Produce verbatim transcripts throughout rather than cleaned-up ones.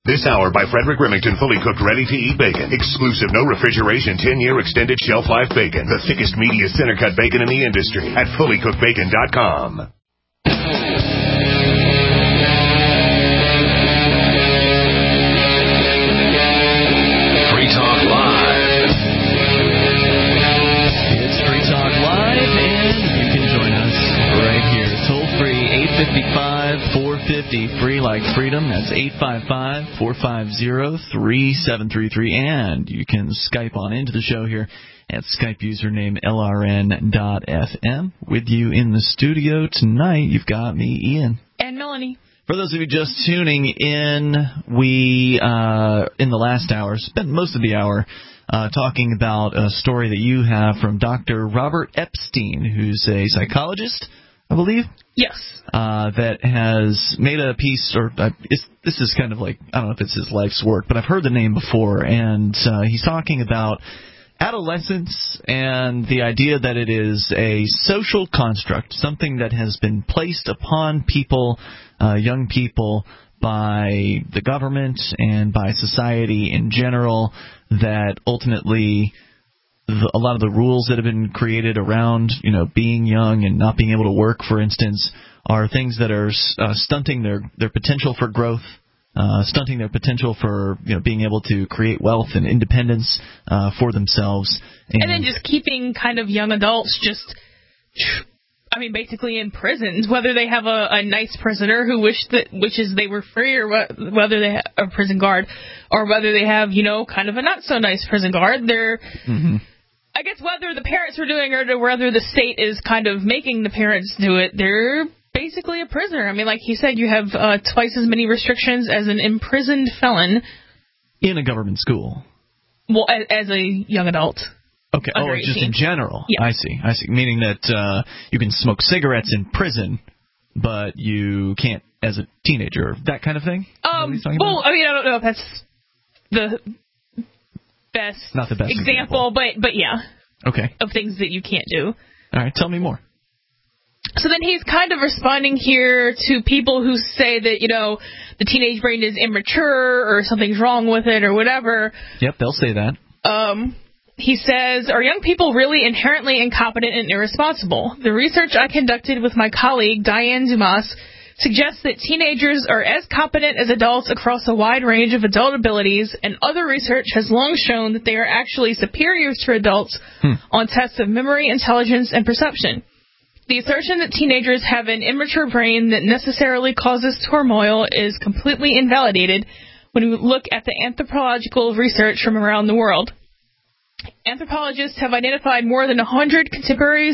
This hour by Frederick Remington, fully cooked, ready-to-eat bacon. Exclusive, no refrigeration, ten-year extended shelf life bacon. The thickest, meatiest, center-cut bacon in the industry at fully cooked bacon dot com. Free Talk Live. It's Free Talk Live, and you can join us right here. Toll free, eight five five, four five zero, free like freedom. That's eight five five, four five zero, three seven three three. And you can Skype on into the show here at Skype username L R N dot F M. With you in the studio tonight, you've got me, Ian. And Melanie. For those of you just tuning in, we, uh, in the last hour, spent most of the hour uh, talking about a story that you have from Doctor Robert Epstein, who's a psychologist, I believe? Yes. Uh, that has made a piece, or uh, it's, this is kind of like, I don't know if it's his life's work, but I've heard the name before, and uh, he's talking about adolescence and the idea that it is a social construct, something that has been placed upon people, uh, young people, by the government and by society in general, that ultimately the, a lot of the rules that have been created around, you know, being young and not being able to work, for instance, are things that are uh, stunting their, their potential for growth. Uh, stunting their potential for, you know, being able to create wealth and independence uh, for themselves. And, and then just keeping kind of young adults just, I mean, basically in prisons, whether they have a, a nice prisoner who wish that wishes they were free, or wh- whether they have a prison guard, or whether they have, you know, kind of a not so nice prison guard. They're, mm-hmm. I guess whether the parents are doing it or whether the state is kind of making the parents do it, they're basically a prisoner. I mean, like you said, you have uh, twice as many restrictions as an imprisoned felon. In a government school. Well, as, as a young adult. Okay, oh, just in general. Yeah. I see, I see. Meaning that uh, you can smoke cigarettes in prison, but you can't as a teenager, that kind of thing? Um, well, I mean, I don't know if that's the best, Not the best example, example, but but yeah. Okay. Of things that you can't do. All right, tell me more. So then he's kind of responding here to people who say that, you know, the teenage brain is immature or something's wrong with it or whatever. Yep, they'll say that. Um, he says, are young people really inherently incompetent and irresponsible? The research I conducted with my colleague, Diane Dumas, suggests that teenagers are as competent as adults across a wide range of adult abilities, and other research has long shown that they are actually superior to adults hmm. on tests of memory, intelligence, and perception. The assertion that teenagers have an immature brain that necessarily causes turmoil is completely invalidated when we look at the anthropological research from around the world. Anthropologists have identified more than one hundred contemporary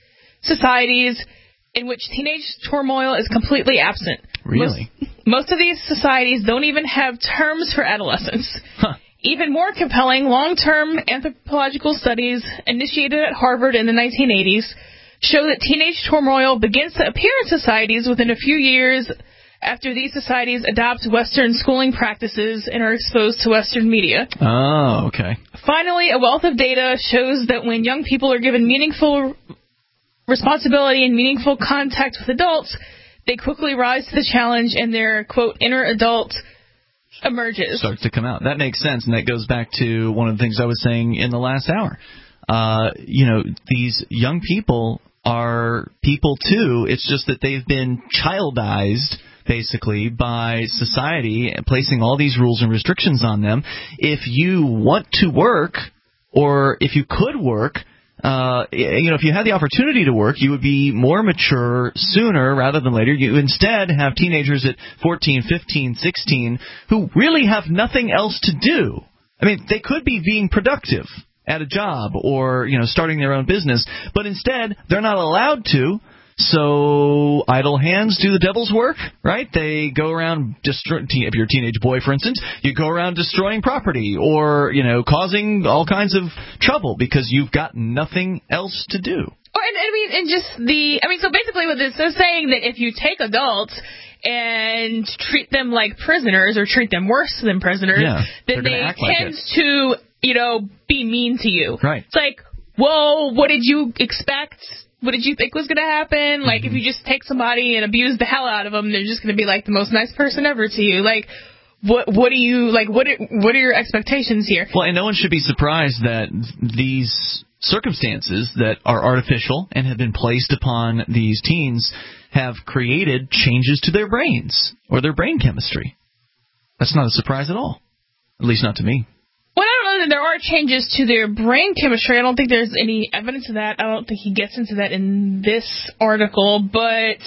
societies in which teenage turmoil is completely absent. Really? Most, most of these societies don't even have terms for adolescence. Huh. Even more compelling, long-term anthropological studies initiated at Harvard in the nineteen eighties show that teenage turmoil begins to appear in societies within a few years after these societies adopt Western schooling practices and are exposed to Western media. Oh, okay. Finally, a wealth of data shows that when young people are given meaningful responsibility and meaningful contact with adults, they quickly rise to the challenge and their, quote, inner adult emerges. Starts to come out. That makes sense, and that goes back to one of the things I was saying in the last hour. Uh, you know, these young people are people too. It's just that they've been childized, basically, by society, placing all these rules and restrictions on them. If you want to work, or if you could work, uh, you know, if you had the opportunity to work, you would be more mature sooner rather than later. You instead have teenagers at fourteen, fifteen, sixteen who really have nothing else to do. I mean, they could be being productive at a job or, you know, starting their own business, but instead they're not allowed to. So idle hands do the devil's work, right? They go around destroying. If you're a teenage boy, for instance, you go around destroying property or, you know, causing all kinds of trouble because you've got nothing else to do. Oh, and I mean, and just the, I mean, so basically what this is saying that if you take adults and treat them like prisoners or treat them worse than prisoners, yeah, then they tend like to, you know, be mean to you. Right. It's like, whoa, what did you expect? What did you think was going to happen? Like, mm-hmm. if you just take somebody and abuse the hell out of them, they're just going to be like the most nice person ever to you. Like, what what do you like? What are, what are your expectations here? Well, and no one should be surprised that these circumstances that are artificial and have been placed upon these teens have created changes to their brains or their brain chemistry. That's not a surprise at all, at least not to me. Well, I don't know that there are changes to their brain chemistry. I don't think there's any evidence of that. I don't think he gets into that in this article, but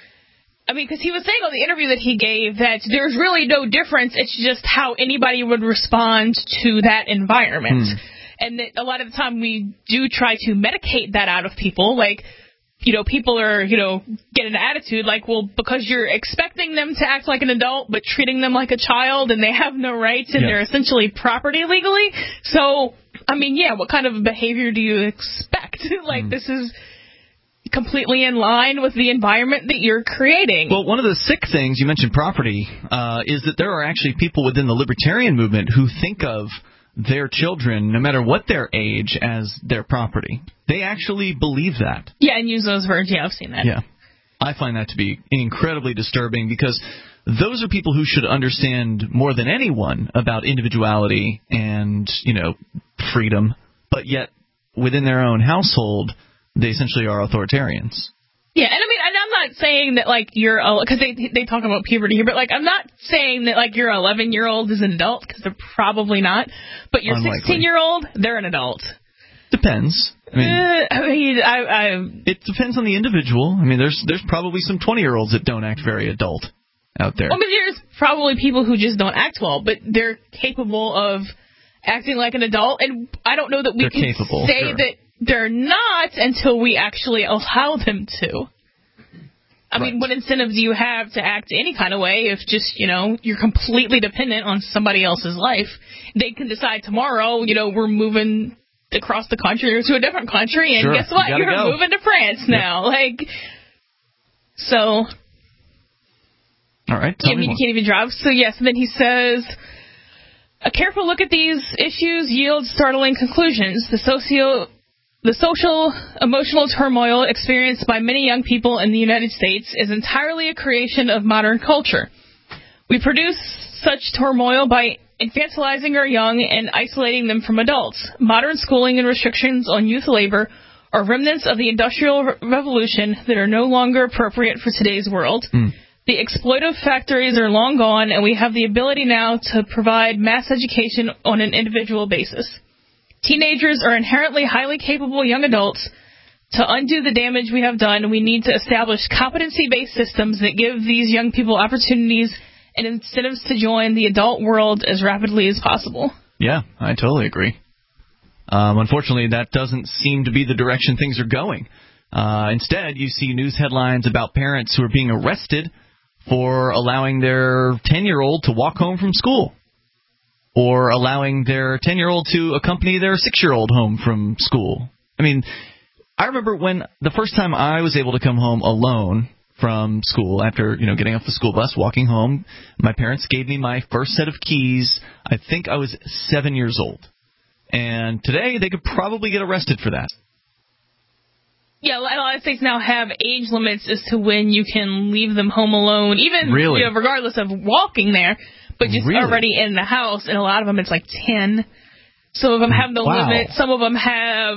I mean, because he was saying on the interview that he gave that there's really no difference. It's just how anybody would respond to that environment. Hmm. And that a lot of the time we do try to medicate that out of people. Like, you know, people are, you know, get an attitude like, well, because you're expecting them to act like an adult but treating them like a child and they have no rights and yeah. they're essentially property legally. So, I mean, yeah, what kind of behavior do you expect? like, mm. this is completely in line with the environment that you're creating. Well, one of the sick things, you mentioned property, uh, is that there are actually people within the libertarian movement who think of their children, no matter what their age, as their property. They actually believe that. Yeah, and use those words. Yeah, I've seen that. Yeah. I find that to be incredibly disturbing because those are people who should understand more than anyone about individuality and, you know, freedom, but yet within their own household, they essentially are authoritarians. Yeah, and I mean, and I'm not saying that, like, you're, because they they talk about puberty here, but, like, I'm not saying that, like, your eleven-year-old is an adult, because they're probably not, but your sixteen-year-old, they're an adult. Depends. I mean, uh, I mean, I, I... It depends on the individual. I mean, there's there's probably some twenty-year-olds that don't act very adult out there. Well, I mean, there's probably people who just don't act well, but they're capable of acting like an adult, and I don't know that we they're can capable, say sure. that they're not until we actually allow them to. I right. mean, what incentive do you have to act any kind of way if just, you know, you're completely dependent on somebody else's life? They can decide tomorrow, you know, we're moving across the country or to a different country, and sure. guess what? You You're go. moving to France now. Yep. Like, so. All right. Tell yeah, I mean, me you can't even drive. So, yes, and then he says, a careful look at these issues yields startling conclusions. The socio... The social, emotional turmoil experienced by many young people in the United States is entirely a creation of modern culture. We produce such turmoil by infantilizing our young and isolating them from adults. Modern schooling and restrictions on youth labor are remnants of the Industrial Revolution that are no longer appropriate for today's world. Mm. The exploitive factories are long gone, and we have the ability now to provide mass education on an individual basis. Teenagers are inherently highly capable young adults. To undo the damage we have done, we need to establish competency-based systems that give these young people opportunities and incentives to join the adult world as rapidly as possible. Yeah, I totally agree. Um, unfortunately, that doesn't seem to be the direction things are going. Uh, instead, you see news headlines about parents who are being arrested for allowing their ten-year-old to walk home from school, or allowing their ten-year-old to accompany their six-year-old home from school. I mean, I remember when the first time I was able to come home alone from school after, you know, getting off the school bus, walking home, my parents gave me my first set of keys. I think I was seven years old. And today they could probably get arrested for that. Yeah, a lot of states now have age limits as to when you can leave them home alone, even really? you know, regardless of walking there. But just really? already in the house, and a lot of them it's like ten. Some of them have no wow. limit. Some of them have,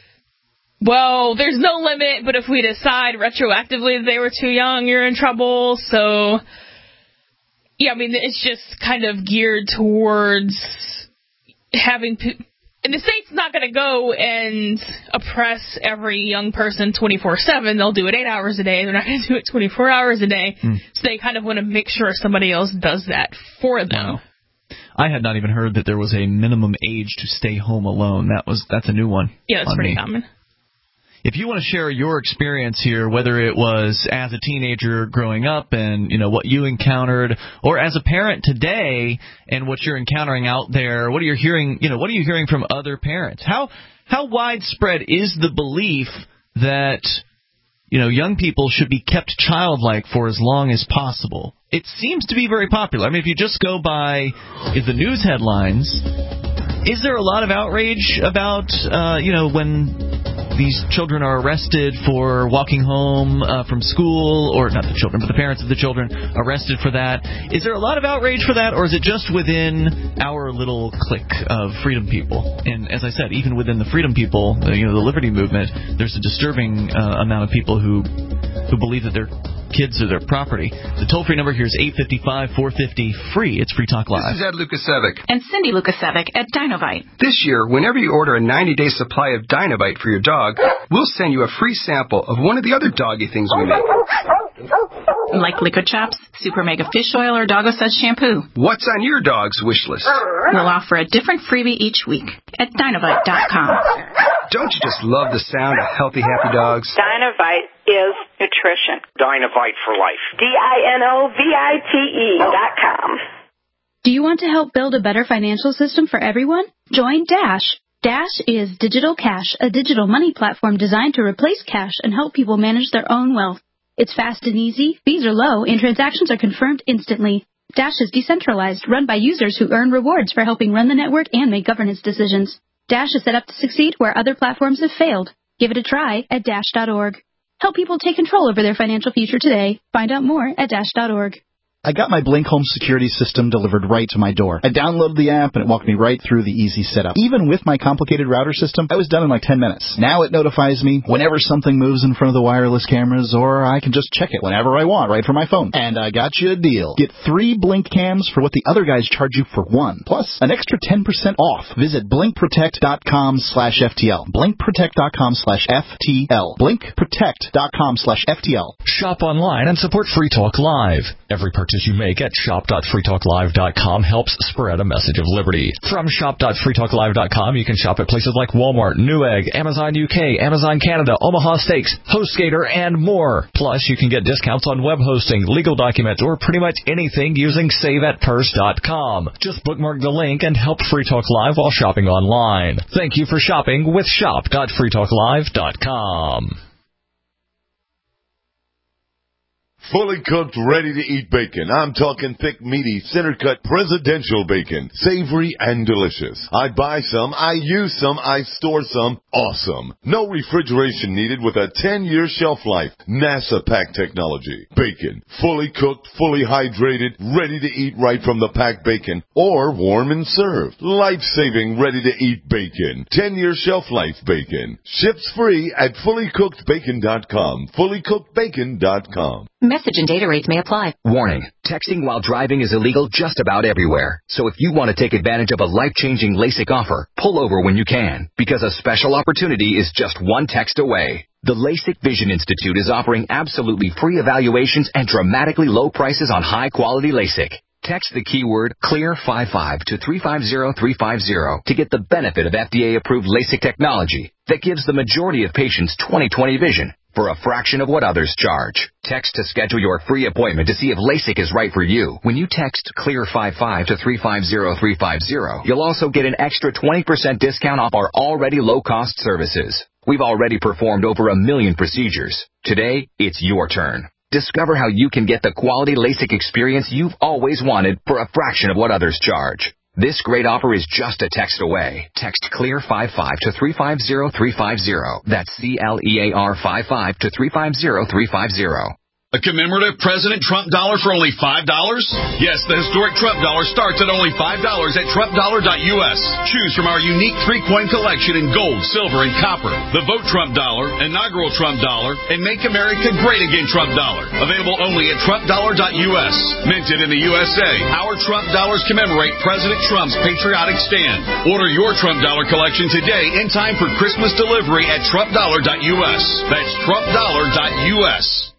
well, there's no limit, but if we decide retroactively that they were too young, you're in trouble. So, yeah, I mean, it's just kind of geared towards having... And the state's not going to go and oppress every young person twenty-four seven. They'll do it eight hours a day. They're not going to do it twenty-four hours a day. Mm. So they kind of want to make sure somebody else does that for them. Wow. I had not even heard that there was a minimum age to stay home alone. That was that's a new one. Yeah, that's pretty me. common. If you want to share your experience here, whether it was as a teenager growing up and, you know, what you encountered, or as a parent today and what you're encountering out there, what are you hearing, you know, what are you hearing from other parents? How how widespread is the belief that, you know, young people should be kept childlike for as long as possible? It seems to be very popular. I mean, if you just go by the news headlines, is there a lot of outrage about, uh, you know, when these children are arrested for walking home uh, from school, or not the children, but the parents of the children arrested for that. Is there a lot of outrage for that, or is it just within our little clique of freedom people? And as I said, even within the freedom people, uh, you know, the liberty movement, there's a disturbing uh, amount of people who who believe that their kids are their property. The toll-free number here is eight five five, four five zero, free. It's Free Talk Live. This is Ed Lukasevic. And Cindy Lukasevic at Dinovite. This year, whenever you order a ninety-day supply of Dinovite for your dog, we'll send you a free sample of one of the other doggy things we make. Like Liquid Chops, Super Mega Fish Oil, or Doggo Suds Shampoo. What's on your dog's wish list? We'll offer a different freebie each week at Dinovite dot com. Don't you just love the sound of healthy, happy dogs? Dinovite is nutrition. Dinovite for life. D I N O V I T E dot com. Do you want to help build a better financial system for everyone? Join Dash. Dash is Digital Cash, a digital money platform designed to replace cash and help people manage their own wealth. It's fast and easy, fees are low, and transactions are confirmed instantly. Dash is decentralized, run by users who earn rewards for helping run the network and make governance decisions. Dash is set up to succeed where other platforms have failed. Give it a try at dash dot org. Help people take control over their financial future today. Find out more at dash dot org. I got my Blink Home security system delivered right to my door. I downloaded the app, and it walked me right through the easy setup. Even with my complicated router system, I was done in like ten minutes. Now it notifies me whenever something moves in front of the wireless cameras, or I can just check it whenever I want right from my phone. And I got you a deal. Get three Blink cams for what the other guys charge you for one, plus an extra ten percent off. Visit blink protect dot com slash F T L. blink protect dot com slash F T L. blink protect dot com slash F T L. Shop online and support Free Talk Live. Every purchase you make at shop dot free talk live dot com helps spread a message of liberty. From shop dot free talk live dot com, you can shop at places like Walmart, Newegg, Amazon U K, Amazon Canada, Omaha Steaks, HostGator, and more. Plus, you can get discounts on web hosting, legal documents, or pretty much anything using save at purse dot com. Just bookmark the link and help Free Talk Live while shopping online. Thank you for shopping with shop dot free talk live dot com. Fully cooked, ready-to-eat bacon. I'm talking thick, meaty, center-cut presidential bacon. Savory and delicious. I buy some, I use some, I store some. Awesome. No refrigeration needed with a ten-year shelf life. NASA pack technology. Bacon. Fully cooked, fully hydrated, ready to eat right from the packed bacon. Or warm and served. Life-saving, ready-to-eat bacon. ten-year shelf life bacon. Ships free at fully cooked bacon dot com. fully cooked bacon dot com. Message and data rates may apply. Warning. Texting while driving is illegal just about everywhere. So if you want to take advantage of a life-changing LASIK offer, pull over when you can, because a special opportunity is just one text away. The LASIK Vision Institute is offering absolutely free evaluations and dramatically low prices on high-quality LASIK. Text the keyword clear five five to three five zero three five zero to get the benefit of F D A-approved LASIK technology that gives the majority of patients twenty twenty vision for a fraction of what others charge. Text to schedule your free appointment to see if LASIK is right for you. When you text clear five five to three five zero three five zero, you'll also get an extra twenty percent discount off our already low-cost services. We've already performed over a million procedures. Today, it's your turn. Discover how you can get the quality LASIK experience you've always wanted for a fraction of what others charge. This great offer is just a text away. Text clear five five to three five zero three five zero. That's C L E A R five five to three five zero three five zero. A commemorative President Trump dollar for only five dollars? Yes, the historic Trump dollar starts at only five dollars at trump dollar dot U S. Choose from our unique three-coin collection in gold, silver, and copper. The Vote Trump dollar, inaugural Trump dollar, and Make America Great Again Trump dollar. Available only at trump dollar dot U S. Minted in the U S A, our Trump dollars commemorate President Trump's patriotic stand. Order your Trump dollar collection today in time for Christmas delivery at trump dollar dot U S. That's trump dollar dot U S.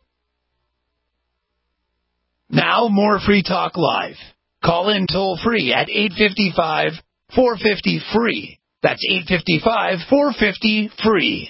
Now more Free Talk Live. Call in toll free at eight five five, four five zero, free. That's eight five five, four five zero, free.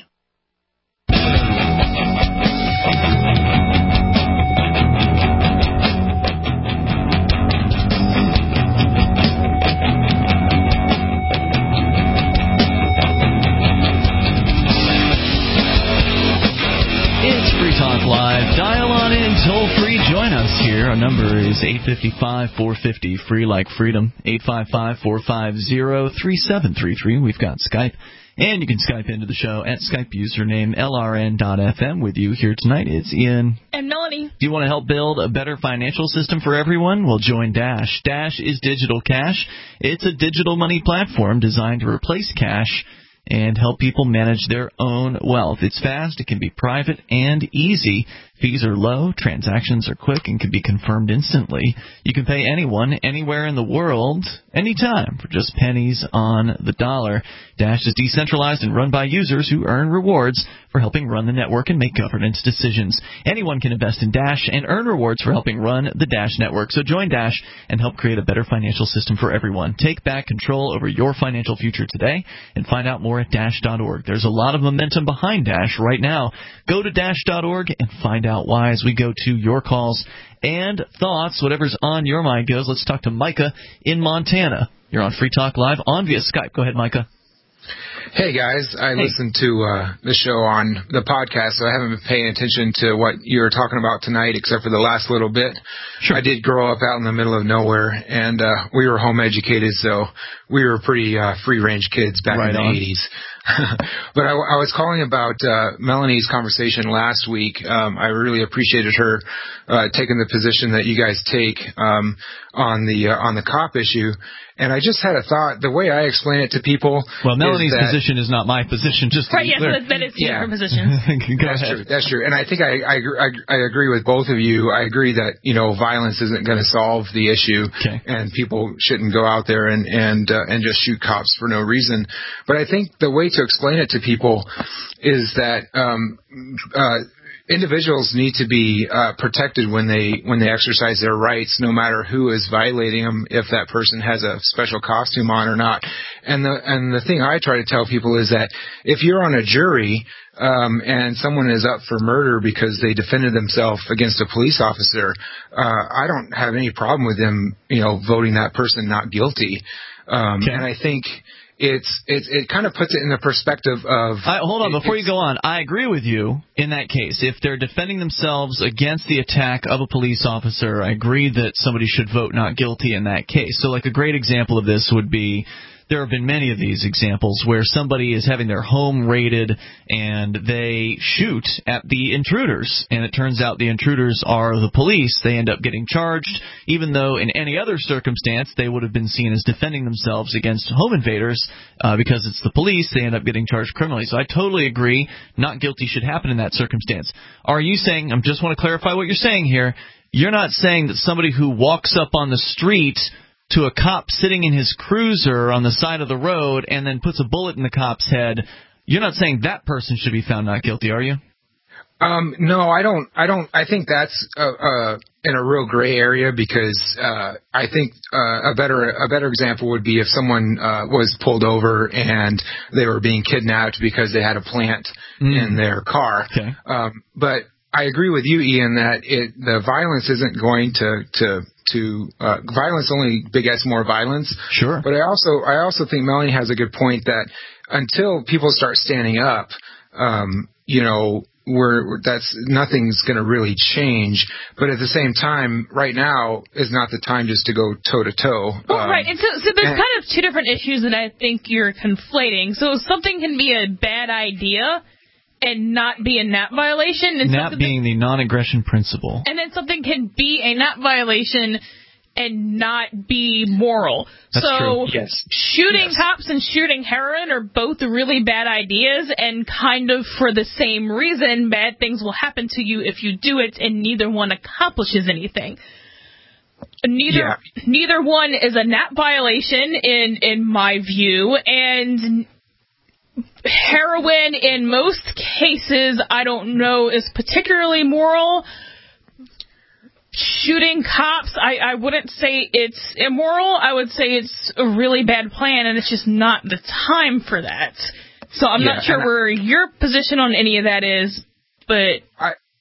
It's Free Talk Live. Dial on in toll free. Join us here. Our Our number is eight five five, four five zero, free like freedom, eight five five, four five zero, three seven three three. We've got Skype, and you can Skype into the show at Skype username L R N dot F M. With you here tonight, it's Ian. And Melanie. Do you want to help build a better financial system for everyone? Well, join Dash. Dash is digital cash. It's a digital money platform designed to replace cash and help people manage their own wealth. It's fast, it can be private, and easy. Fees are low, transactions are quick, and can be confirmed instantly. You can pay anyone, anywhere in the world, anytime, for just pennies on the dollar. Dash is decentralized and run by users who earn rewards for helping run the network and make governance decisions. Anyone can invest in Dash and earn rewards for helping run the Dash network. So join Dash and help create a better financial system for everyone. Take back control over your financial future today and find out more at dash dot org. There's a lot of momentum behind Dash right now. Go to dash dot org and find out why as we go to your calls and thoughts. Whatever's on your mind goes. Let's talk to Micah in Montana. You're on Free Talk Live on via Skype. Go ahead, Micah. Hey, guys. I hey. listened to uh, the show on the podcast, so I haven't been paying attention to what you were talking about tonight except for the last little bit. Sure. I did grow up out in the middle of nowhere, and uh, we were home educated, so we were pretty uh, free-range kids back right in the on. eighties. But I, I was calling about uh, Melanie's conversation last week. Um, I really appreciated her uh, taking the position that you guys take um, on the uh, on the cop issue. And I just had a thought. The way I explain it to people, well, Melanie's is that, position is not my position. Just to right, be yes, clear. that, that is yeah. different positions. Go That's ahead. true. That's true. And I think I, I I I agree with both of you. I agree that you know violence isn't going to solve the issue, okay. and people shouldn't go out there and and uh, and just shoot cops for no reason. But I think the way to explain it to people is that um, uh, individuals need to be uh, protected when they when they exercise their rights, no matter who is violating them, if that person has a special costume on or not. And the and the thing I try to tell people is that if you're on a jury um, and someone is up for murder because they defended themselves against a police officer, uh, I don't have any problem with them, you know, voting that person not guilty. Um, okay. And I think. It's, it's it kind of puts it in the perspective of... I, hold on, before you go on, I agree with you in that case. If they're defending themselves against the attack of a police officer, I agree that somebody should vote not guilty in that case. So, like, a great example of this would be... There have been many of these examples where somebody is having their home raided and they shoot at the intruders, and it turns out the intruders are the police. They end up getting charged, even though in any other circumstance they would have been seen as defending themselves against home invaders. Uh, because it's the police, they end up getting charged criminally. So I totally agree, not guilty should happen in that circumstance. Are you saying, I just want to clarify what you're saying here, you're not saying that somebody who walks up on the street to a cop sitting in his cruiser on the side of the road and then puts a bullet in the cop's head, you're not saying that person should be found not guilty, are you? Um, no, I don't. I don't. I think that's uh, uh, in a real gray area because uh, I think uh, a better a better example would be if someone uh, was pulled over and they were being kidnapped because they had a plant mm. in their car. Okay. Um, but I agree with you, Ian, that it the violence isn't going to to to uh, violence only begets more violence. Sure. But I also I also think Melanie has a good point that until people start standing up, um, you know, we're that's nothing's going to really change. But at the same time, right now is not the time just to go toe to toe. Well, right. And so, so there's and, kind of two different issues that I think you're conflating. So something can be a bad idea and not be a N A P violation. And N A P being the non-aggression principle. And then something can be a N A P violation and not be moral. That's so true. Yes. shooting yes. cops and shooting heroin are both really bad ideas, and kind of for the same reason, bad things will happen to you if you do it, and neither one accomplishes anything. Neither yeah. neither one is a N A P violation in, in my view, and heroin, in most cases, I don't know, is particularly moral. Shooting cops, I, I wouldn't say it's immoral. I would say it's a really bad plan, and it's just not the time for that. So I'm yeah, not sure where I, your position on any of that is, but... I,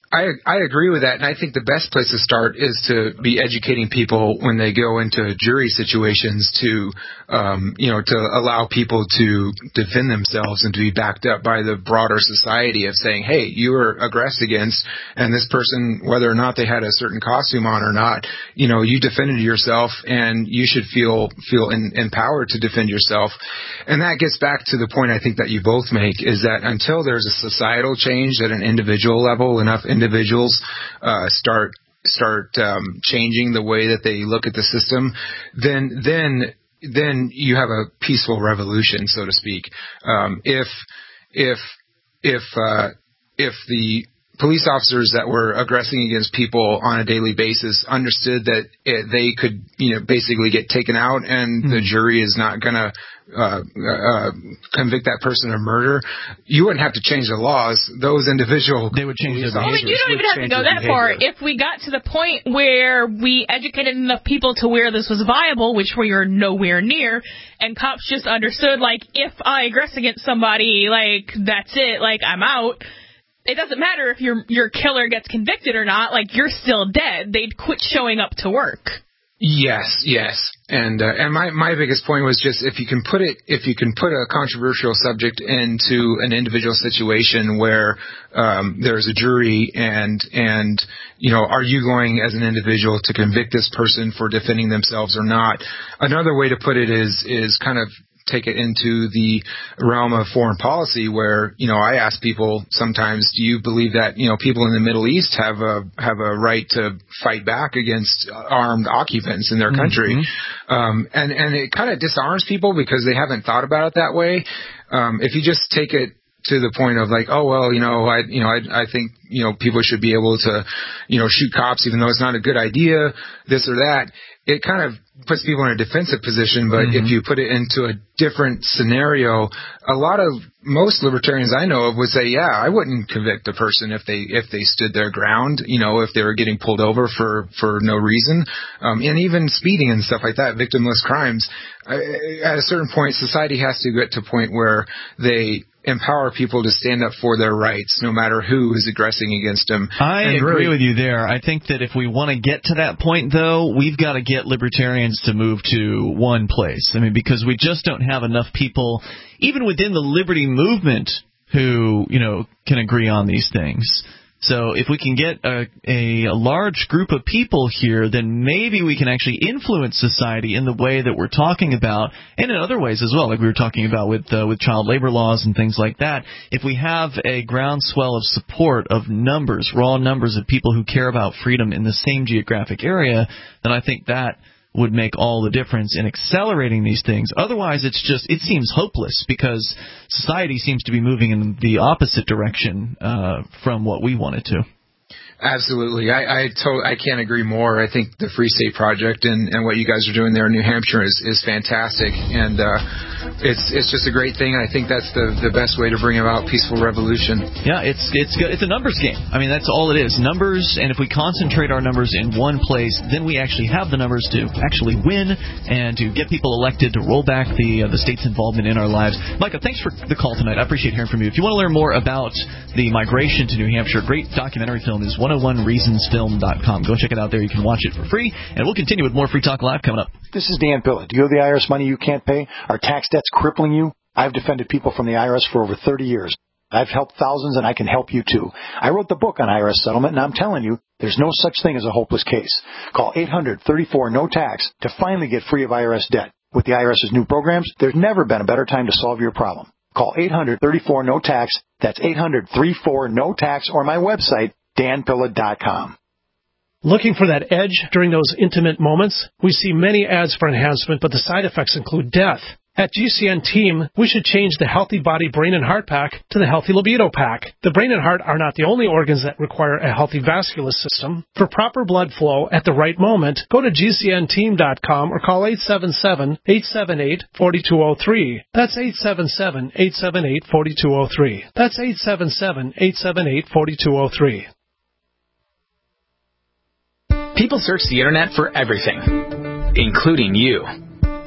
I I agree with that, and I think the best place to start is to be educating people when they go into jury situations to, um, you know, to allow people to defend themselves and to be backed up by the broader society of saying, hey, you were aggressed against, and this person, whether or not they had a certain costume on or not, you know, you defended yourself, and you should feel feel in, empowered to defend yourself. And that gets back to the point I think that you both make, is that until there's a societal change at an individual level, enough individuals uh, start start um, changing the way that they look at the system, then then then you have a peaceful revolution, so to speak. Um, if if if uh, if the police officers that were aggressing against people on a daily basis understood that it, they could, you know, basically get taken out, and mm-hmm. the jury is not going to uh, uh, convict that person of murder, you wouldn't have to change the laws. Those individual they would change their behavior. I mean, you don't even have to go that far. If we got to the point where we educated enough people to where this was viable, which we are nowhere near, and cops just understood, like, if I aggress against somebody, like, that's it, like, I'm out. It doesn't matter if your your killer gets convicted or not. Like, you're still dead. They'd quit showing up to work. Yes, yes, and uh, and my my biggest point was just if you can put it if you can put a controversial subject into an individual situation where um, there's a jury and and you know, are you going as an individual to convict this person for defending themselves or not? Another way to put it is is kind of take it into the realm of foreign policy, where, you know, I ask people sometimes, do you believe that, you know, people in the Middle East have a have a right to fight back against armed occupants in their country? Mm-hmm. Um, and and it kind of disarms people because they haven't thought about it that way. Um, if you just take it to the point of like, oh, well, you know, I, you know, I, I think, you know, people should be able to, you know, shoot cops even though it's not a good idea, this or that. It kind of puts people in a defensive position, but mm-hmm. if you put it into a different scenario, a lot of, most libertarians I know of would say, yeah, I wouldn't convict a person if they, if they stood their ground, you know, if they were getting pulled over for, for no reason. Um, and even speeding and stuff like that, victimless crimes. At a certain point, society has to get to a point where they empower people to stand up for their rights, no matter who is aggressing against them. I and agree really, with you there. I think that if we want to get to that point, though, we've got to get libertarians to move to one place. I mean, because we just don't have enough people, even within the liberty movement, who, you know, can agree on these things. So if we can get a, a, a large group of people here, then maybe we can actually influence society in the way that we're talking about, and in other ways as well, like we were talking about with uh, with child labor laws and things like that. If we have a groundswell of support of numbers, raw numbers of people who care about freedom in the same geographic area, then I think that would make all the difference in accelerating these things. Otherwise, it's just, it seems hopeless because society seems to be moving in the opposite direction uh, from what we want it to. Absolutely. I I, to- I can't agree more. I think the Free State Project and, and what you guys are doing there in New Hampshire is, is fantastic. And uh, it's it's just a great thing. I think that's the, the best way to bring about peaceful revolution. Yeah, it's it's it's a numbers game. I mean, that's all it is. Numbers, and if we concentrate our numbers in one place, then we actually have the numbers to actually win and to get people elected, to roll back the uh, the state's involvement in our lives. Micah, thanks for the call tonight. I appreciate hearing from you. If you want to learn more about the migration to New Hampshire, a great documentary film is one oh one reasons film dot com. Go check it out there. You can watch it for free. And we'll continue with more Free Talk Live coming up. This is Dan Pilla. Do you owe the I R S money you can't pay? Are tax debts crippling you? I've defended people from the I R S for over thirty years. I've helped thousands, and I can help you too. I wrote the book on I R S settlement, and I'm telling you, there's no such thing as a hopeless case. Call eight hundred thirty-four no tax to finally get free of I R S debt. With the IRS's new programs, there's never been a better time to solve your problem. Call eight hundred thirty-four no tax. That's eight hundred thirty-four no tax, or my website, dan pilla dot com. Looking for that edge during those intimate moments? We see many ads for enhancement, but the side effects include death. At G C N Team, we should change the Healthy Body, Brain, and Heart Pack to the Healthy Libido Pack. The brain and heart are not the only organs that require a healthy vascular system. For proper blood flow at the right moment, go to G C N team dot com or call eight seven seven, eight seven eight, four two zero three. That's eight seven seven, eight seven eight, four two zero three. That's eight seven seven, eight seven eight, four two zero three. People search the internet for everything, including you.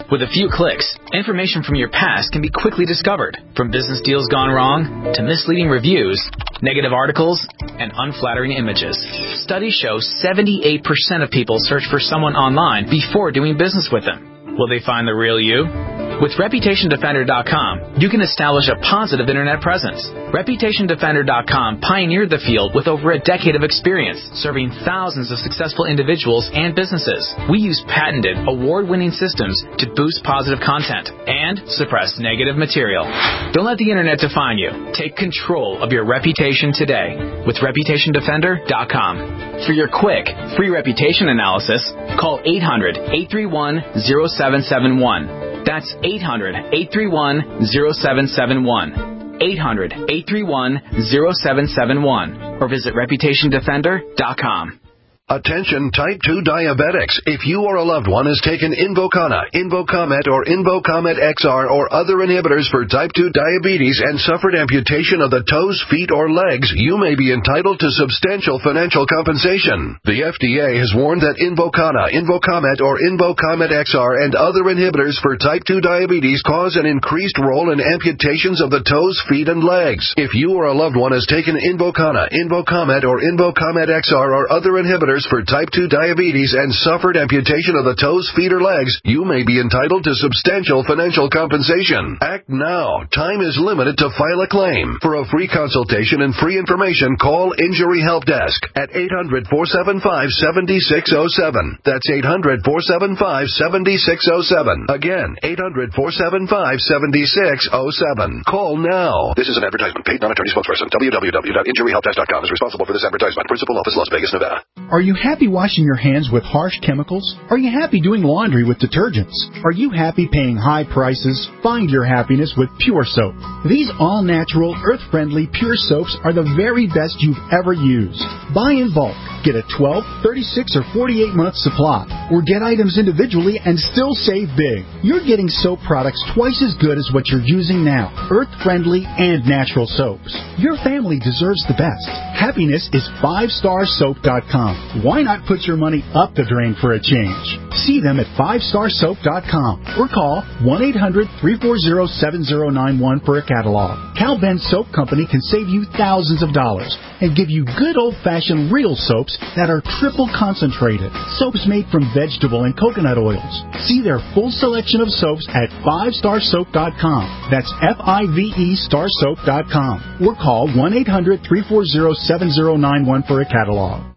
With a few clicks, information from your past can be quickly discovered, from business deals gone wrong to misleading reviews, negative articles, and unflattering images. Studies show seventy-eight percent of people search for someone online before doing business with them. Will they find the real you? With Reputation Defender dot com, you can establish a positive internet presence. Reputation Defender dot com pioneered the field with over a decade of experience, serving thousands of successful individuals and businesses. We use patented, award-winning systems to boost positive content and suppress negative material. Don't let the internet define you. Take control of your reputation today with Reputation Defender dot com. For your quick, free reputation analysis, call eight hundred, eight three one, zero seven seven one. That's eight hundred, eight three one, zero seven seven one. eight hundred, eight three one, zero seven seven one. Or visit Reputation Defender dot com. Attention type two diabetics. If you or a loved one has taken Invokana, Invokamet, or Invokamet X R or other inhibitors for type two diabetes and suffered amputation of the toes, feet, or legs, you may be entitled to substantial financial compensation. The F D A has warned that Invokana, Invokamet, or Invokamet X R and other inhibitors for type two diabetes cause an increased role in amputations of the toes, feet, and legs. If you or a loved one has taken Invokana, Invokamet, or Invokamet X R or other inhibitors for type two diabetes and suffered amputation of the toes, feet, or legs, you may be entitled to substantial financial compensation. Act now. Time is limited to file a claim. For a free consultation and free information, call Injury Help Desk at eight hundred, four seven five, seven six zero seven. That's eight hundred, four seven five, seven six zero seven. Again, eight hundred, four seven five, seven six zero seven. Call now. This is an advertisement. Paid non-attorney spokesperson. w w w dot injury help desk dot com is responsible for this advertisement. Principal office, Las Vegas, Nevada. Are you happy washing your hands with harsh chemicals? Are you happy doing laundry with detergents? Are you happy paying high prices? Find your happiness with Pure Soap. These all-natural, earth-friendly Pure Soaps are the very best you've ever used. Buy in bulk. Get a twelve, thirty-six, or forty-eight month supply. Or get items individually and still save big. You're getting soap products twice as good as what you're using now. Earth-friendly and natural soaps. Your family deserves the best. Happiness is five star soap dot com. Why not put your money up the drain for a change? See them at five star soap dot com or call one eight hundred, three four zero, seven zero nine one for a catalog. Cal Ben Soap Company can save you thousands of dollars and give you good old-fashioned real soaps that are triple concentrated. Soaps made from vegetable and coconut oils. See their full selection of soaps at five star soap dot com. That's F I V E star soap dot com. Or call one eight hundred, three four zero, seven zero nine one for a catalog.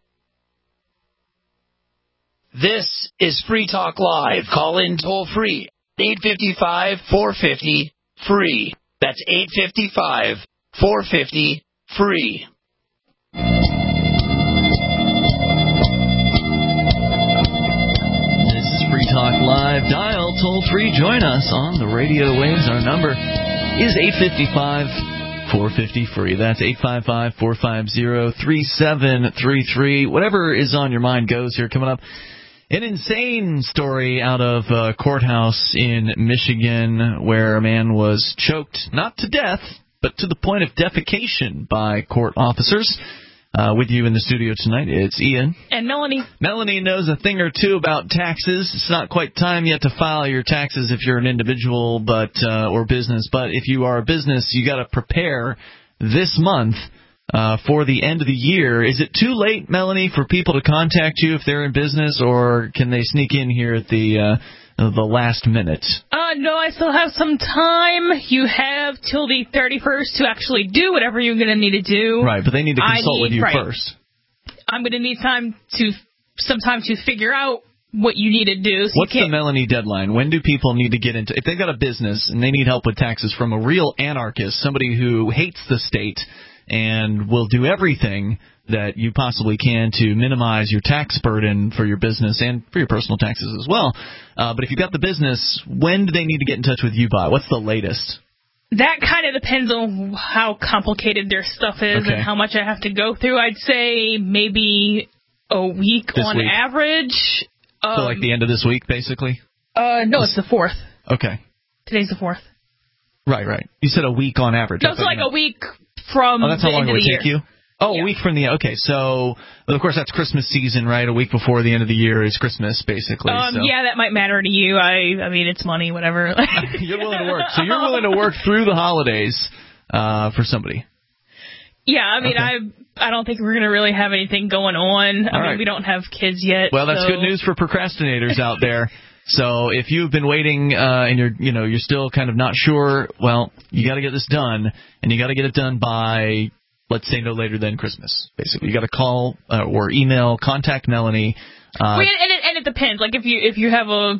This is Free Talk Live. Call in toll free. eight five five, four five zero, free. That's eight five five, four five zero, free. This is Free Talk Live. Dial toll free. Join us on the radio waves. Our number is eight five five, four five zero, free. That's eight five five, four five zero, three seven three three. Whatever is on your mind goes here. Coming up, an insane story out of a courthouse in Michigan where a man was choked, not to death, but to the point of defecation by court officers. Uh, with you in the studio tonight, it's Ian. And Melanie. Melanie knows a thing or two about taxes. It's not quite time yet to file your taxes if you're an individual but uh, or business. But if you are a business, you got to prepare this month uh, for the end of the year. Is it too late, Melanie, for people to contact you if they're in business, or can they sneak in here at the uh, the last minute? Uh, no, I still have some time. You have till the thirty-first to actually do whatever you're going to need to do. Right, but they need to consult need, with you right. first. I'm going to need time to, some time to figure out what you need to do. So What's the Melanie deadline? When do people need to get into, if they've got a business and they need help with taxes from a real anarchist, somebody who hates the state and will do everything that you possibly can to minimize your tax burden for your business and for your personal taxes as well. Uh, but if you've got the business, when do they need to get in touch with you by? What's the latest? That kind of depends on how complicated their stuff is Okay. and how much I have to go through. I'd say maybe a week This on week. average. Um, So like the end of this week, basically? Uh, no, it's the fourth. Okay. Today's the fourth. Right, right. You said a week on average. No, I it's thought like you meant- a week from Oh, that's how the long end it of would the take year. you? Oh, yeah. A week from the okay. So, of course, that's Christmas season, right? A week before the end of the year is Christmas, basically. Um, so. Yeah, that might matter to you. I, I mean, it's money, whatever. You're willing to work. So you're willing to work through the holidays uh, for somebody. Yeah, I mean, okay. I I don't think we're going to really have anything going on. All I mean, right. we don't have kids yet. Well, that's so. good news for procrastinators out there. So if you've been waiting uh, and you're, you know, you're still kind of not sure, well, you got to get this done, and you got to get it done by, let's say, no later than Christmas. Basically, you got to call uh, or email, contact Melanie. Uh, well, and, it, and it depends. Like if you if you have a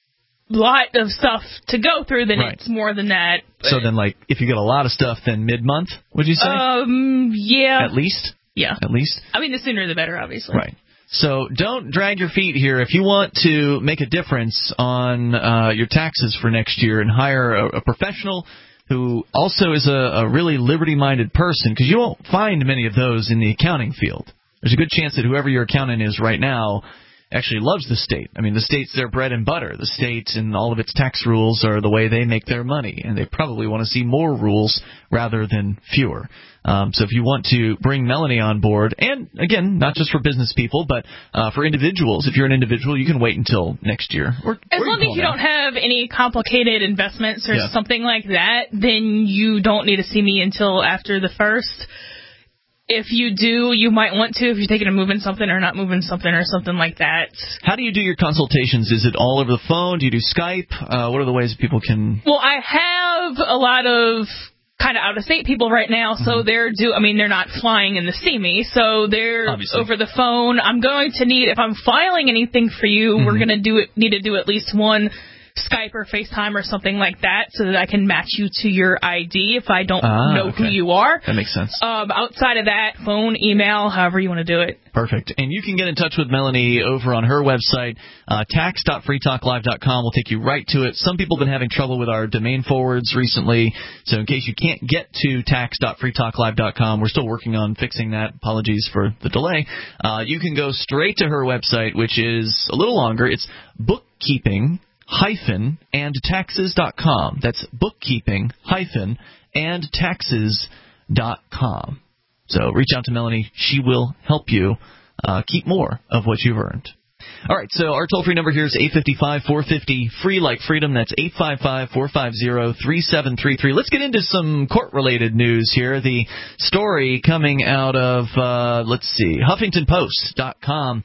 lot of stuff to go through, then right. it's more than that. So then, like, if you got a lot of stuff, then mid-month, would you say? Um, yeah. At least. Yeah. At least. I mean, the sooner the better, obviously. Right. So don't drag your feet here. If you want to make a difference on uh, your taxes for next year and hire a, a professional who also is a, a really liberty-minded person, because you won't find many of those in the accounting field. There's a good chance that whoever your accountant is right now actually loves the state. I mean, the state's their bread and butter. The state and all of its tax rules are the way they make their money, and they probably want to see more rules rather than fewer. Um, so if you want to bring Melanie on board, and again, not just for business people, but uh, for individuals, if you're an individual, you can wait until next year. Or, as or long you as you now. don't have any complicated investments or yeah. something like that, then you don't need to see me until after the first. If you do, you might want to, if you're thinking of moving something or not moving something or something like that. How do you do your consultations? Is it all over the phone? Do you do Skype? Uh, what are the ways that people can... Well, I have a lot of kind of out-of-state people right now, so mm-hmm. they're do. I mean, they're not flying in to see me, so they're Obviously. over the phone. I'm going to need, if I'm filing anything for you, mm-hmm. we're going to do it. need to do at least one Skype or FaceTime or something like that so that I can match you to your I D if I don't ah, know okay. who you are. That makes sense. Um, outside of that, phone, email, however you want to do it. Perfect. And you can get in touch with Melanie over on her website, uh, tax dot free talk live dot com. We'll take you right to it. Some people have been having trouble with our domain forwards recently, so in case you can't get to tax dot free talk live dot com, we're still working on fixing that. Apologies for the delay. Uh, you can go straight to her website, which is a little longer. It's bookkeeping hyphen and taxes dot com. That's bookkeeping hyphen and taxes dot com. So reach out to Melanie. She will help you uh, keep more of what you've earned. All right, so our toll-free number here is eight five five, four five zero, free like freedom. That's eight five five, four five zero, three seven three three. Let's get into some court-related news here. The story coming out of, uh, let's see, Huffington Post dot com.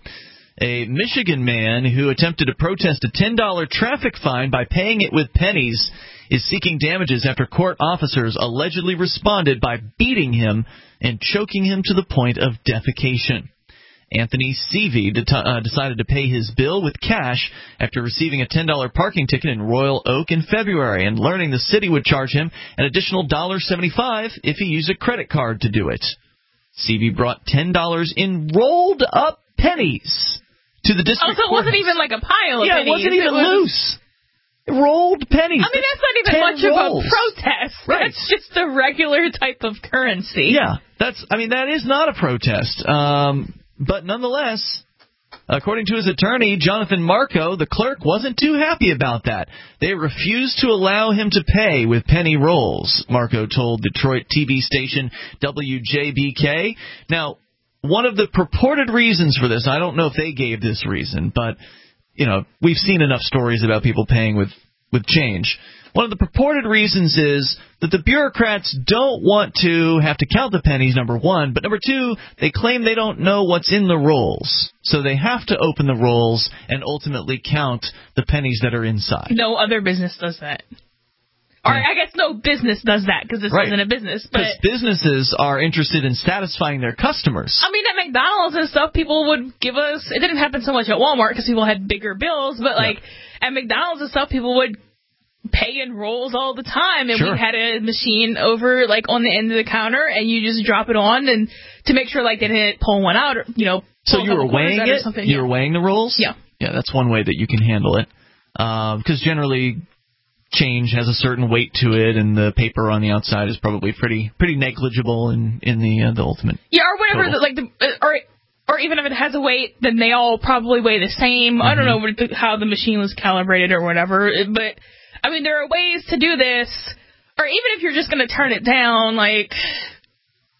A Michigan man who attempted to protest a ten dollar traffic fine by paying it with pennies is seeking damages after court officers allegedly responded by beating him and choking him to the point of defecation. Anthony Seavey de- uh, decided to pay his bill with cash after receiving a ten dollar parking ticket in Royal Oak in February and learning the city would charge him an additional one dollar seventy-five if he used a credit card to do it. Seavey brought ten dollars in rolled up pennies to the district court. Also, it wasn't even like a pile of yeah, pennies. Yeah, it wasn't even it was... loose. Rolled pennies. I mean, that's not even much rolls. of a protest. Right. That's just a regular type of currency. Yeah, that's. I mean, that is not a protest. Um, but nonetheless, according to his attorney, Jonathan Marco, the clerk wasn't too happy about that. They refused to allow him to pay with penny rolls, Marco told Detroit T V station W J B K. Now, one of the purported reasons for this, I don't know if they gave this reason, but, you know, we've seen enough stories about people paying with, with change. One of the purported reasons is that the bureaucrats don't want to have to count the pennies, number one, but number two, they claim they don't know what's in the rolls. So they have to open the rolls and ultimately count the pennies that are inside. No other business does that. Or I guess no business does that because this right. isn't a business. But because businesses are interested in satisfying their customers. I mean, at McDonald's and stuff, people would give us. It didn't happen so much at Walmart because people had bigger bills. But like yeah. at McDonald's and stuff, people would pay in rolls all the time, and sure. we had a machine over like on the end of the counter, and you just drop it on, and to make sure like they didn't pull one out, or you know. So you were weighing it. You yeah. were weighing the rolls. Yeah. Yeah, that's one way that you can handle it. Because uh, generally. Change has a certain weight to it, and the paper on the outside is probably pretty pretty negligible in in the uh, the ultimate. Yeah, or whatever. The, like the or or even if it has a weight, then they all probably weigh the same. Mm-hmm. I don't know what, how the machine was calibrated or whatever, but I mean there are ways to do this. Or even if you're just going to turn it down, like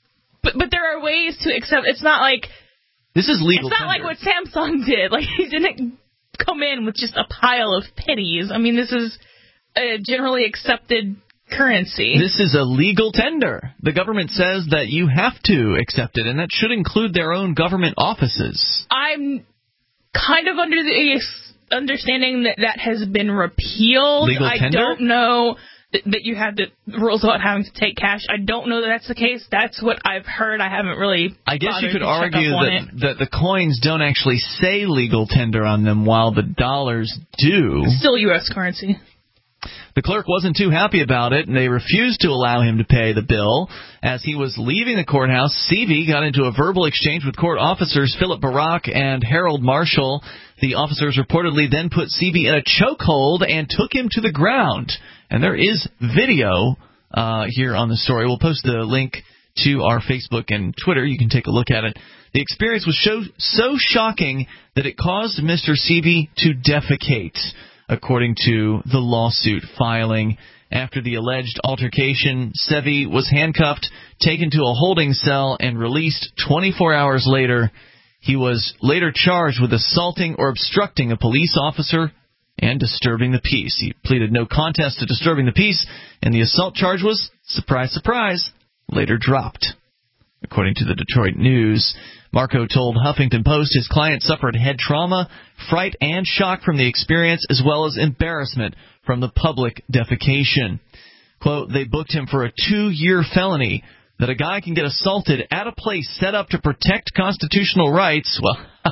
But but there are ways to accept. It's not like this is legal. It's not tender. like what Samsung did. Like he didn't come in with just a pile of pennies. I mean, this is a generally accepted currency. This is a legal tender. The government says that you have to accept it, and that should include their own government offices. I'm kind of under the understanding that that has been repealed. Legal I tender? don't know th- that you have the rules about having to take cash. I don't know that that's the case. That's what I've heard. I haven't really I guess you could bothered to check argue up on that, it. that the coins don't actually say legal tender on them, while the dollars do. Still U S currency. The clerk wasn't too happy about it, and they refused to allow him to pay the bill. As he was leaving the courthouse, Seavey got into a verbal exchange with court officers Philip Barak and Harold Marshall. The officers reportedly then put Seavey in a chokehold and took him to the ground. And there is video uh, here on the story. We'll post the link to our Facebook and Twitter. You can take a look at it. The experience was so, so shocking that it caused Mister Seavey to defecate, according to the lawsuit filing. After the alleged altercation, Seavey was handcuffed, taken to a holding cell, and released twenty-four hours later. He was later charged with assaulting or obstructing a police officer and disturbing the peace. He pleaded no contest to disturbing the peace, and the assault charge was, surprise, surprise, later dropped. According to the Detroit News, Marco told Huffington Post his client suffered head trauma, fright, and shock from the experience, as well as embarrassment from the public defecation. Quote, they booked him for a two-year felony. That a guy can get assaulted at a place set up to protect constitutional rights, well...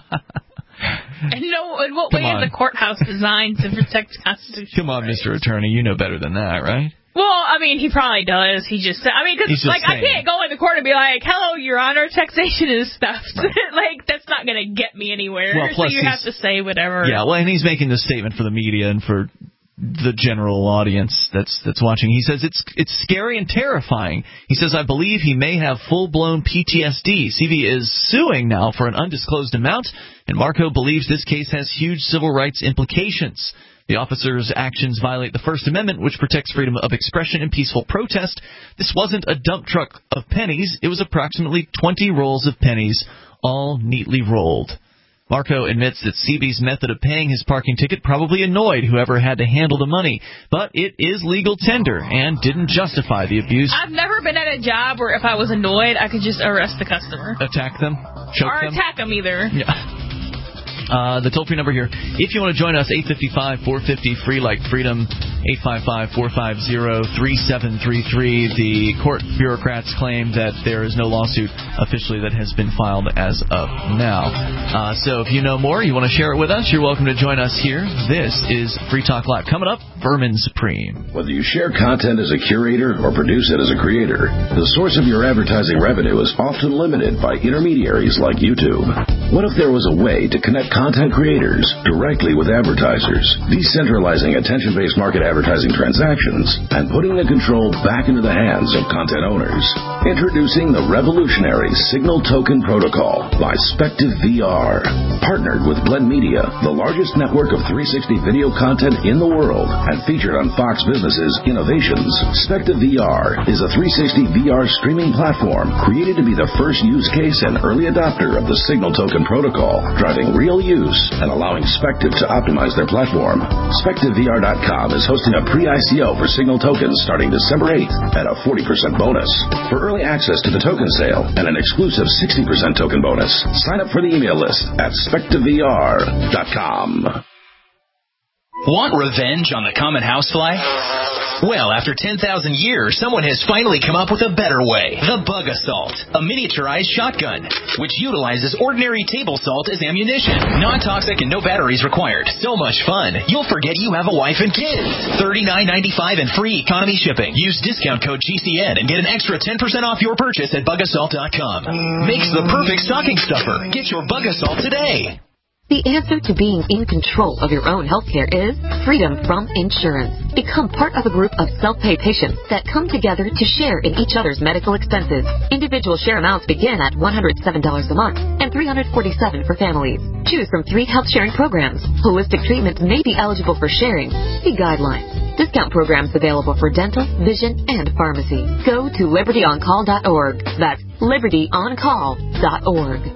And no, in what Come way on. is the courthouse designed to protect constitutional Come on, rights? Mister Attorney, you know better than that, right? Well, I mean, he probably does. He just, I mean, He's because, just like, I saying. can't go into court and be like, hello, Your Honor, taxation is stuffed. Right. Like, that's not going to get me anywhere. Well, plus so you have he's- to say whatever. Yeah, well, and he's making this statement for the media and for the general audience that's that's watching. He says it's it's scary and terrifying. He says, I believe he may have full-blown P T S D. Seavey is suing now for an undisclosed amount, and Marco believes this case has huge civil rights implications. The officer's actions violate the First Amendment, which protects freedom of expression and peaceful protest. This wasn't a dump truck of pennies. It was approximately twenty rolls of pennies, all neatly rolled. Marco admits that Seavey's method of paying his parking ticket probably annoyed whoever had to handle the money, but it is legal tender and didn't justify the abuse. I've never been at a job where if I was annoyed, I could just arrest the customer. Attack them? Choke or them? attack them either. Yeah. Uh, the toll-free number here, if you want to join us, eight five five, four five zero, free like freedom, eight five five, four five zero, three seven three three. The court bureaucrats claim that there is no lawsuit officially that has been filed as of now. Uh, so if you know more, you want to share it with us, you're welcome to join us here. This is Free Talk Live. Coming up, Vermin Supreme. Whether you share content as a curator or produce it as a creator, the source of your advertising revenue is often limited by intermediaries like YouTube. What if there was a way to connect content creators directly with advertisers, decentralizing attention-based market advertising transactions and putting the control back into the hands of content owners? Introducing the revolutionary Signal Token Protocol by Spective V R. Partnered with Blend Media, the largest network of three sixty video content in the world, and featured on Fox Business's Innovations, Spective V R is a three sixty V R streaming platform created to be the first use case and early adopter of the Signal Token Protocol, driving real use and allowing Spective to optimize their platform. Spective V R dot com is hosting a pre-I C O for Signal tokens starting December eighth at a forty percent bonus. For early access to the token sale and an exclusive sixty percent token bonus, sign up for the email list at Spective V R dot com. Want revenge on the common housefly? Well, after ten thousand years, someone has finally come up with a better way. The Bug Assault, a miniaturized shotgun, which utilizes ordinary table salt as ammunition. Non-toxic and no batteries required. So much fun, you'll forget you have a wife and kids. thirty-nine ninety-five and free economy shipping. Use discount code G C N and get an extra ten percent off your purchase at bug assault dot com. Makes the perfect stocking stuffer. Get your Bug Assault today. The answer to being in control of your own healthcare is freedom from insurance. Become part of a group of self-pay patients that come together to share in each other's medical expenses. Individual share amounts begin at one hundred seven dollars a month and three hundred forty-seven dollars for families. Choose from three health sharing programs. Holistic treatment may be eligible for sharing. See guidelines. Discount programs available for dental, vision, and pharmacy. Go to liberty on call dot org. That's liberty on call dot org.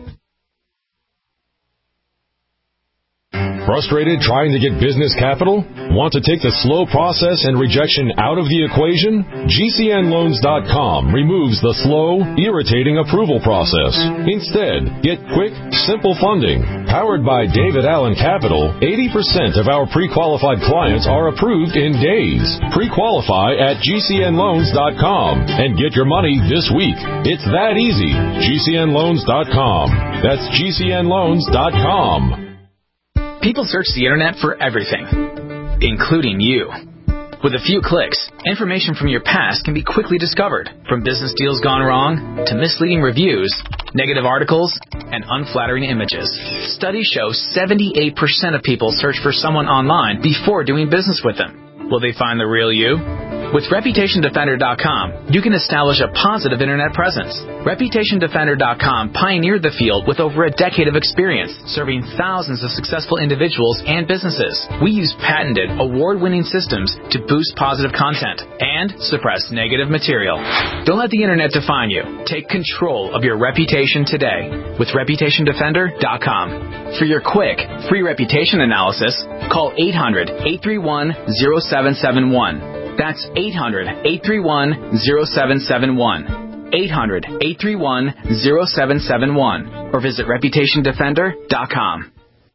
Frustrated trying to get business capital? Want to take the slow process and rejection out of the equation? G C N loans dot com removes the slow, irritating approval process. Instead, get quick, simple funding. Powered by David Allen Capital, eighty percent of our pre-qualified clients are approved in days. Pre-qualify at G C N loans dot com and get your money this week. It's that easy. G C N loans dot com. That's G C N loans dot com. People search the internet for everything, including you. With a few clicks, information from your past can be quickly discovered, from business deals gone wrong to misleading reviews, negative articles, and unflattering images. Studies show seventy-eight percent of people search for someone online before doing business with them. Will they find the real you? With Reputation Defender dot com, you can establish a positive internet presence. Reputation Defender dot com pioneered the field with over a decade of experience, serving thousands of successful individuals and businesses. We use patented, award-winning systems to boost positive content and suppress negative material. Don't let the internet define you. Take control of your reputation today with Reputation Defender dot com. For your quick, free reputation analysis, call eight hundred, eight three one, zero seven seven one. That's eight hundred, eight three one, zero seven seven one. eight hundred, eight three one, zero seven seven one. Or visit Reputation Defender dot com.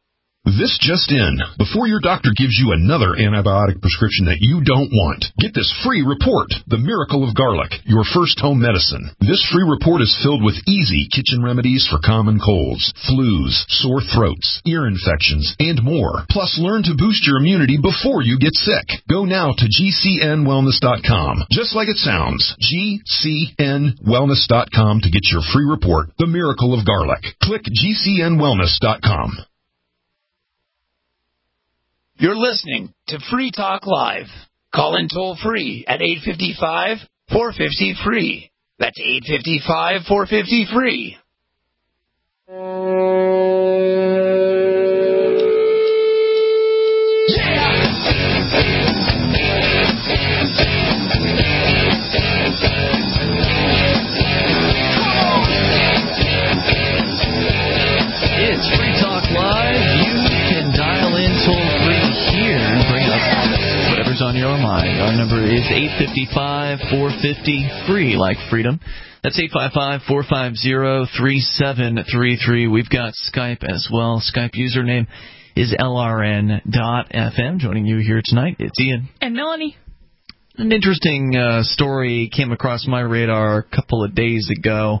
This just in. Before your doctor gives you another antibiotic prescription that you don't want, get this free report, The Miracle of Garlic, your first home medicine. This free report is filled with easy kitchen remedies for common colds, flus, sore throats, ear infections, and more. Plus, learn to boost your immunity before you get sick. Go now to G C N wellness dot com. Just like it sounds, G C N wellness dot com to get your free report, The Miracle of Garlic. Click G C N wellness dot com. You're listening to Free Talk Live. Call in toll free at eight five five, four five zero, free. That's eight five five, four five zero, free. It's Free Talk Live. You can dial in toll free here and bring up whatever's on your mind. Our number is eight five five, four five zero, free, like freedom. That's eight five five, four five zero, three seven three three. We've got Skype as well. Skype username is L R N dot F M. Joining you here tonight, it's Ian. And Melanie. An interesting uh, story came across my radar a couple of days ago,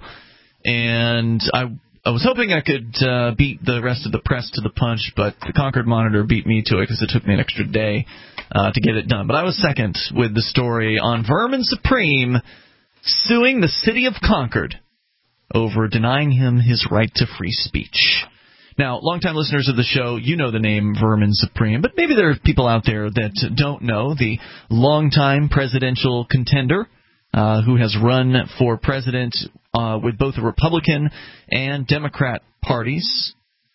and I I was hoping I could uh, beat the rest of the press to the punch, but the Concord Monitor beat me to it because it took me an extra day uh, to get it done. But I was second with the story on Vermin Supreme suing the city of Concord over denying him his right to free speech. Now, longtime listeners of the show, you know the name Vermin Supreme, but maybe there are people out there that don't know the longtime presidential contender uh, who has run for president uh, with both the Republican and Democrat parties.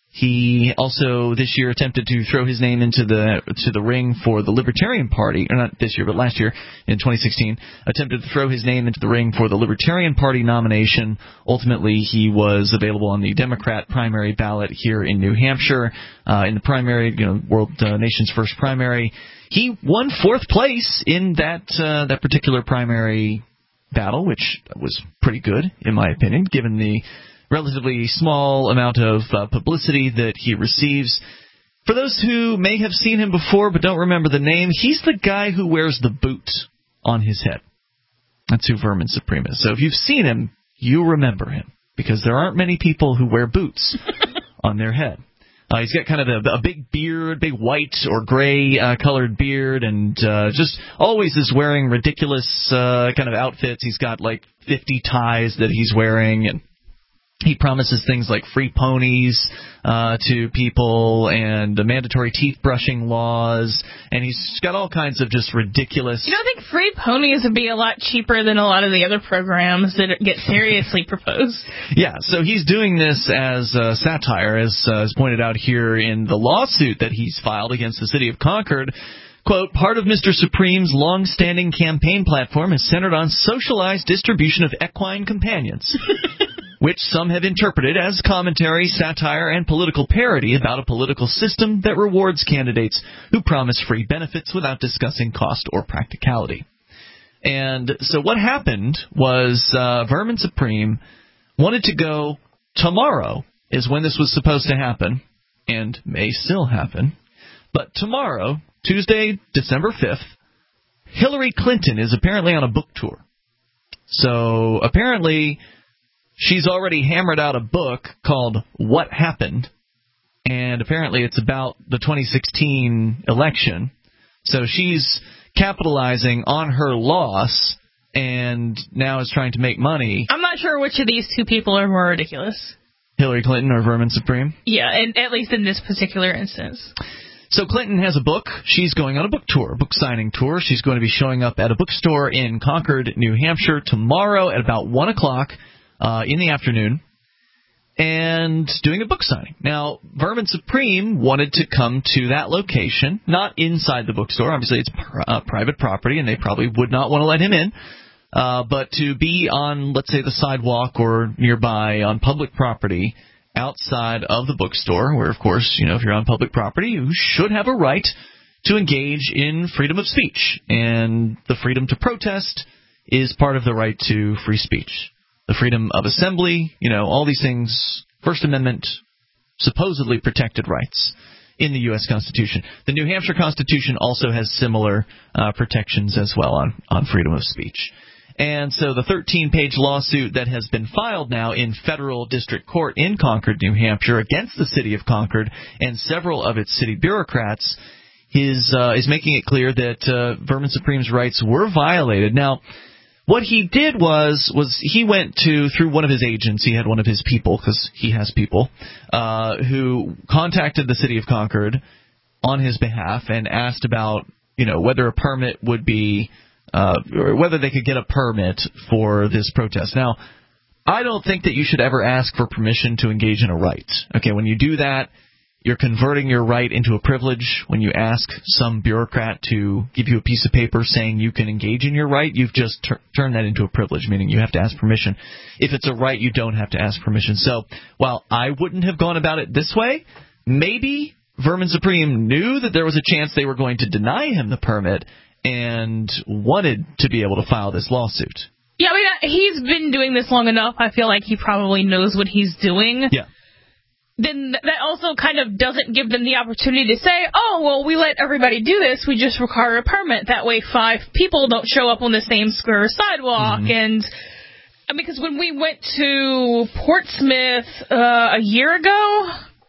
He also this year attempted to throw his name into the to the ring for the Libertarian Party, or not this year, but last year in twenty sixteen, attempted to throw his name into the ring for the Libertarian Party nomination. Ultimately, he was available on the Democrat primary ballot here in New Hampshire. Uh, in the primary, you know, World uh, Nation's first primary, he won fourth place in that uh, that particular primary battle, which was pretty good in my opinion, given the relatively small amount of uh, publicity that he receives. For those who may have seen him before but don't remember the name, he's the guy who wears the boot on his head. That's who Vermin Supreme is. So if you've seen him, you remember him, because there aren't many people who wear boots on their head. Uh, he's got kind of a, a big beard, big white or gray uh, colored beard, and uh, just always is wearing ridiculous uh, kind of outfits. He's got like fifty ties that he's wearing, and he promises things like free ponies uh, to people and uh, mandatory teeth brushing laws, and he's got all kinds of just ridiculous... You know, I think free ponies would be a lot cheaper than a lot of the other programs that get seriously proposed. Yeah, so he's doing this as uh, satire, as uh, is pointed out here in the lawsuit that he's filed against the city of Concord, Quote, part of Mister Supreme's long-standing campaign platform is centered on socialized distribution of equine companions, which some have interpreted as commentary, satire, and political parody about a political system that rewards candidates who promise free benefits without discussing cost or practicality. And so what happened was uh, Vermin Supreme wanted to go tomorrow is when this was supposed to happen, and may still happen. But tomorrow, Tuesday, December fifth, Hillary Clinton is apparently on a book tour. So apparently she's already hammered out a book called What Happened, and apparently it's about the twenty sixteen election. So she's capitalizing on her loss and now is trying to make money. I'm not sure which of these two people are more ridiculous. Hillary Clinton or Vermin Supreme? Yeah, and at least in this particular instance. So Clinton has a book. She's going on a book tour, a book signing tour. She's going to be showing up at a bookstore in Concord, New Hampshire tomorrow at about one o'clock uh, in the afternoon and doing a book signing. Now, Vermin Supreme wanted to come to that location, not inside the bookstore. Obviously, it's pr- uh, private property, and they probably would not want to let him in. Uh, but to be on, let's say, the sidewalk or nearby on public property outside of the bookstore, where, of course, you know, if you're on public property, you should have a right to engage in freedom of speech. And the freedom to protest is part of the right to free speech. The freedom of assembly, you know, all these things, First Amendment, supposedly protected rights in the U S Constitution. The New Hampshire Constitution also has similar uh, protections as well on, on freedom of speech. And so the thirteen-page lawsuit that has been filed now in federal district court in Concord, New Hampshire, against the city of Concord and several of its city bureaucrats is, uh, is making it clear that uh, Vermin Supreme's rights were violated. Now, what he did was was he went to, through one of his agents, he had one of his people, because he has people, uh, who contacted the city of Concord on his behalf and asked about, you know, whether a permit would be, uh, or whether they could get a permit for this protest. Now, I don't think that you should ever ask for permission to engage in a right. Okay, when you do that, you're converting your right into a privilege. When you ask some bureaucrat to give you a piece of paper saying you can engage in your right, you've just tur- turned that into a privilege, meaning you have to ask permission. If it's a right, you don't have to ask permission. So while I wouldn't have gone about it this way, maybe Vermin Supreme knew that there was a chance they were going to deny him the permit and wanted to be able to file this lawsuit. Yeah, I mean, he's been doing this long enough. I feel like he probably knows what he's doing. Yeah. Then that also kind of doesn't give them the opportunity to say, oh, well, we let everybody do this. We just require a permit. That way five people don't show up on the same square sidewalk. Mm-hmm. And I mean, because when we went to Portsmouth uh, a year ago,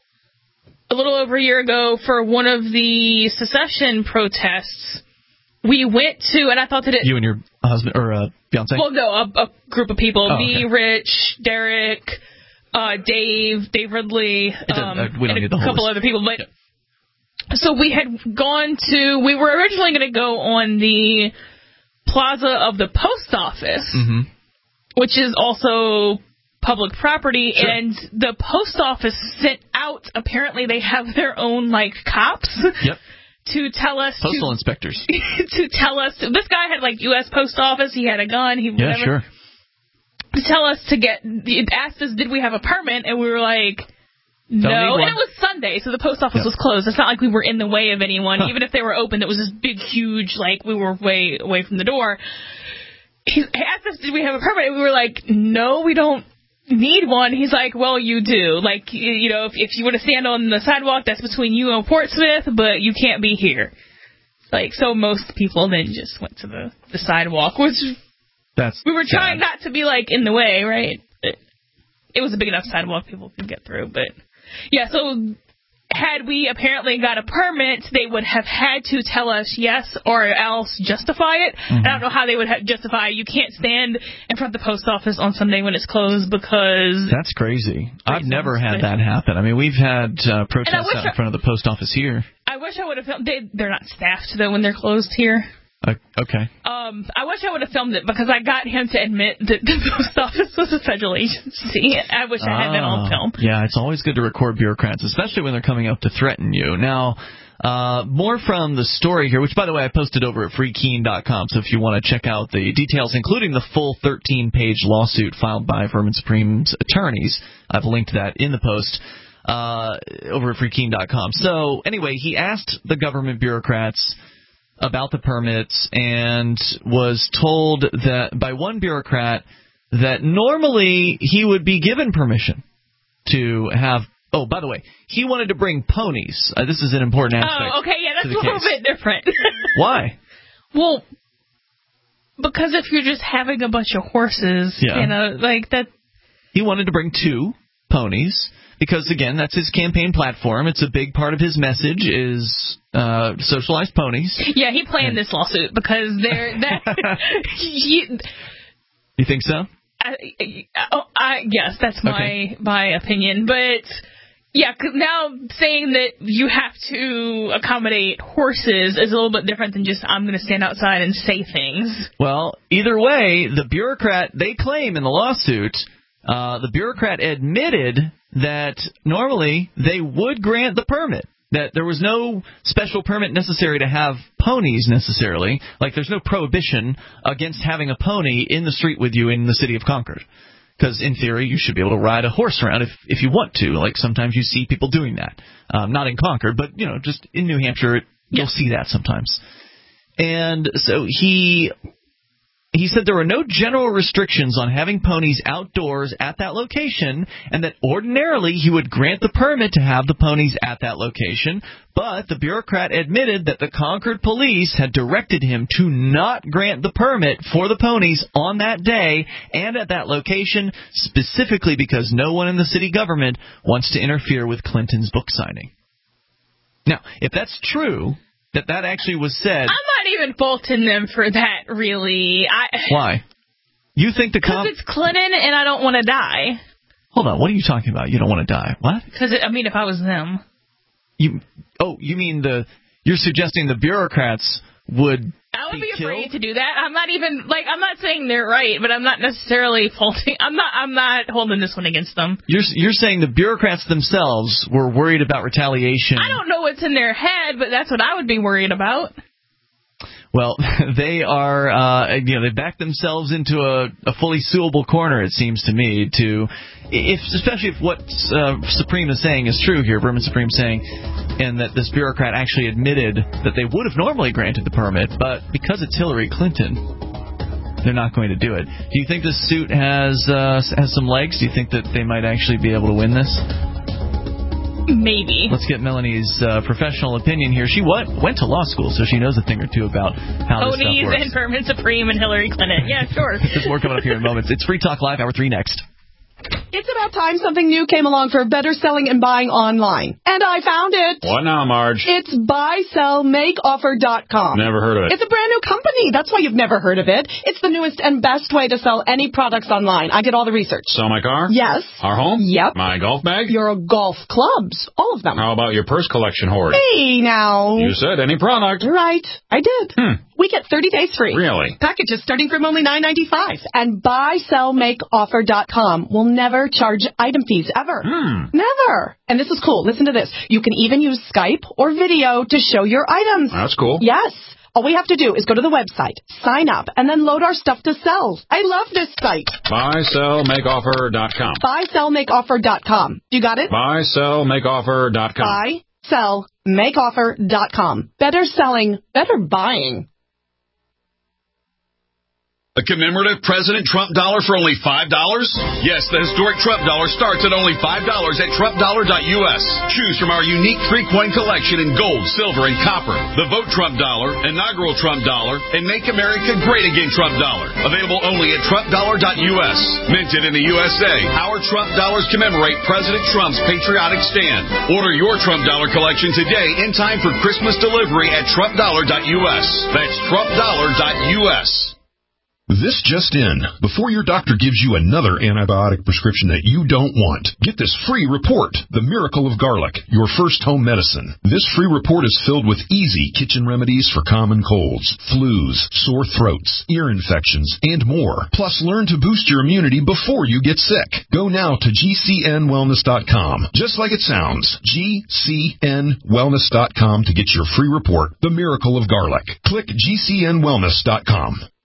a little over a year ago, for one of the secession protests, we went to, and I thought that it... You and your husband, or uh, fiancé? Well, no, a, a group of people. Oh, Me, okay. Rich, Derek... Uh, Dave, Dave Ridley, um, uh, we don't and need a the whole couple list. other people. But yeah. So we had gone to, we were originally going to go on the plaza of the post office, mm-hmm. which is also public property, sure. and the post office sent out, apparently they have their own, like, cops. Yep. To tell us... Postal to, inspectors. To tell us... This guy had, like, U S Post Office. He had a gun. He Yeah, whatever. sure. To tell us to get, it asked us, did we have a permit? And we were like, no. And it was Sunday, so the post office yeah. was closed. It's not like we were in the way of anyone. Huh. Even if they were open, it was this big, huge, like, we were way away from the door. He asked us, did we have a permit? And we were like, no, we don't need one. He's like, well, you do. Like, you know, if, if you were to stand on the sidewalk, that's between you and Portsmouth, but you can't be here. Like, so most people then just went to the, the sidewalk, which... That's we were trying sad. not to be, like, in the way, right? It, it was a big enough sidewalk people could get through. But, yeah, so had we apparently got a permit, they would have had to tell us yes or else justify it. Mm-hmm. I don't know how they would have justify it. You can't stand in front of the post office on Sunday when it's closed because... That's crazy. I've never had that happen. I mean, we've had uh, protests out in front of the post office here. I wish I would have... They, they're not staffed, though, when they're closed here. Uh, okay. Um, I wish I would have filmed it because I got him to admit that the post office was a federal agency. I wish I had that on film. Yeah, it's always good to record bureaucrats, especially when they're coming up to threaten you. Now, uh, more from the story here, which, by the way, I posted over at free keene dot com, so if you want to check out the details, including the full thirteen-page lawsuit filed by Vermin Supreme's attorneys, I've linked that in the post uh, over at free keene dot com. So, anyway, he asked the government bureaucrats about the permits and was told that by one bureaucrat that normally he would be given permission to have. Oh, by the way, he wanted to bring ponies. Uh, this is an important aspect. Oh, okay, yeah, that's a little case. bit different. Why? Well, because if you're just having a bunch of horses, Yeah. you know, like that. He wanted to bring two ponies because, again, that's his campaign platform. It's a big part of his message is uh, socialized ponies. Yeah, he planned this lawsuit because they're that. you, you think so? I, I, I, yes, that's my Okay. my opinion, but. Yeah, 'cause now saying that you have to accommodate horses is a little bit different than just I'm going to stand outside and say things. Well, either way, the bureaucrat, they claim in the lawsuit, uh, the bureaucrat admitted that normally they would grant the permit, that there was no special permit necessary to have ponies necessarily. Like there's no prohibition against having a pony in the street with you in the city of Concord. Because, in theory, you should be able to ride a horse around if if you want to. Like, sometimes you see people doing that. Um, not in Concord, but, you know, just in New Hampshire, you'll see that sometimes. And so he he said there were no general restrictions on having ponies outdoors at that location, and that ordinarily he would grant the permit to have the ponies at that location, but the bureaucrat admitted that the Concord police had directed him to not grant the permit for the ponies on that day and at that location, specifically because no one in the city government wants to interfere with Clinton's book signing. Now, if that's true, that that actually was said... I'm not even faulting them for that, really. I, Why? You think the... Because Com- it's Clinton and I don't want to die. Hold on, what are you talking about? You don't want to die. What? Because, I mean, if I was them... You oh, you mean the you're suggesting the bureaucrats would I would be, be afraid killed? to do that. I'm not even like I'm not saying they're right, but I'm not necessarily faulting. I'm not. I'm not holding this one against them. You're you're saying the bureaucrats themselves were worried about retaliation. I don't know what's in their head, but that's what I would be worried about. Well, they are, uh, you know, they backed themselves into a, a fully suable corner, it seems to me, to, if, especially if what uh, Supreme is saying is true here, Vermin Supreme saying, and that this bureaucrat actually admitted that they would have normally granted the permit, but because it's Hillary Clinton, they're not going to do it. Do you think this suit has uh, has some legs? Do you think that they might actually be able to win this? Maybe. Let's get Melanie's uh, professional opinion here. She what, went to law school, so she knows a thing or two about how this stuff Ponies works. and Vermin Supreme and Hillary Clinton. Yeah, sure. There's more coming up here in moments. It's Free Talk Live, Hour three next. It's about time something new came along for better selling and buying online. And I found it. What now, Marge? It's buy sell make offer dot com. Never heard of it. It's a brand new company. That's why you've never heard of it. It's the newest and best way to sell any products online. I did all the research. Sell my car? Yes. Our home? Yep. My golf bag? Your golf clubs. All of them. How about your purse collection hoard? Hey, now. You said any product. You're right. I did. Hmm. We get thirty days free. Really? Packages starting from only nine ninety-five. And buy sell make offer dot com will never charge item fees ever. Hmm. Never. And this is cool. Listen to this. You can even use Skype or video to show your items. That's cool. Yes. All we have to do is go to the website, sign up, and then load our stuff to sell. I love this site. buy sell make offer dot com. buy sell make offer dot com. You got it? buy sell make offer dot com. buy sell make offer dot com. Better selling, better buying. A commemorative President Trump dollar for only five dollars? Yes, the historic Trump dollar starts at only five dollars at trump dollar dot U S. Choose from our unique three-coin collection in gold, silver, and copper. The Vote Trump dollar, inaugural Trump dollar, and Make America Great Again Trump dollar. Available only at trump dollar dot U S. Minted in the U S A, our Trump dollars commemorate President Trump's patriotic stand. Order your Trump dollar collection today in time for Christmas delivery at trump dollar dot U S. That's trump dollar dot U S. This just in. Before your doctor gives you another antibiotic prescription that you don't want, get this free report, The Miracle of Garlic, your first home medicine. This free report is filled with easy kitchen remedies for common colds, flus, sore throats, ear infections, and more. Plus, learn to boost your immunity before you get sick. Go now to G C N wellness dot com. Just like it sounds, G C N wellness dot com to get your free report, The Miracle of Garlic. Click G C N wellness dot com.